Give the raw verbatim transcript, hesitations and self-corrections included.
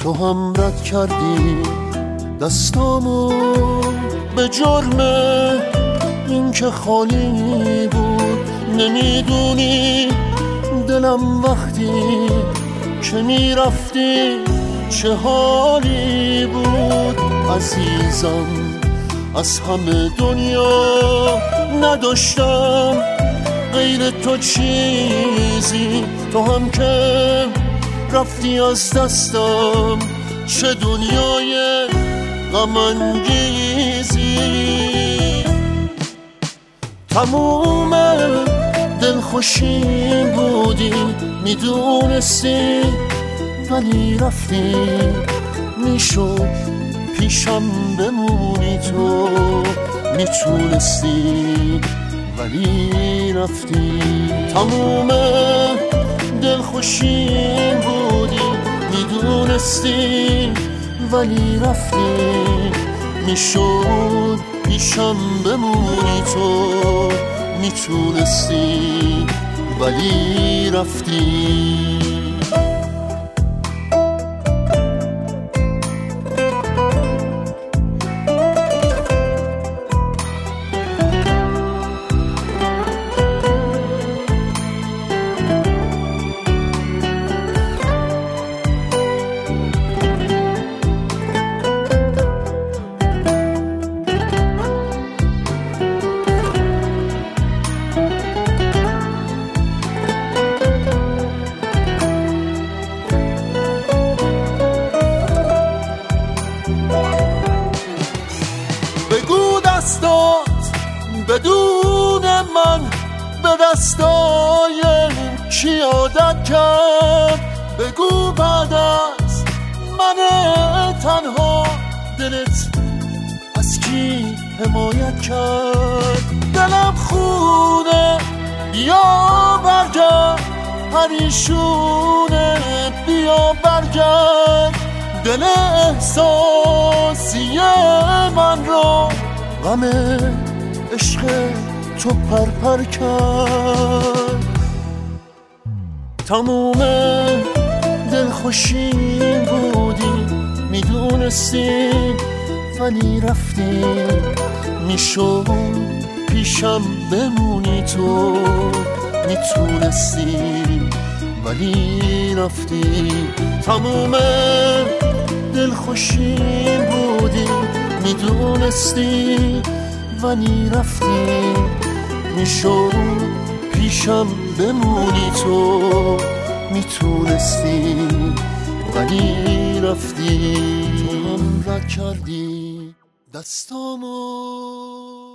تو هم رد کردی دستامو به جرم این که خالی بود. نمیدونی دلم وقتی که میرفتی چه حالی بود. عزیزم از همه دنیا نداشتم غیر تو چیزی، تو هم که رفتی از دستم چه دنیای غم انگیزی. تموم دلخوشی بودی میدونستی ولی رفتی، میشد پیشم بمونی تو میتونستی ولی رفتی. تموم دلخوشی بودی میدونستی ولی رفتی، میشد پیشم بمونی تو میتونستی ولی رفتی. بگو دستات بدون من به دستای کی عادت کرد. بگو بعد از من تنها دلت از کی حمایت کرد. دلم خونه بیا برگرد، پریشونه بیا برگرد. دل احساسی من رو غم عشق تو پرپر کرد. تموم دلخوشی بودی میدونستی ولی رفتی، میشد پیشم بمونی تو میتونستی ولی رفتی. تموم دلخوشی بودی میدونستی ولی رفتی، میشد پیشم بمونی تو میتونستی ولی رفتی. تو هم رد کردی دستامو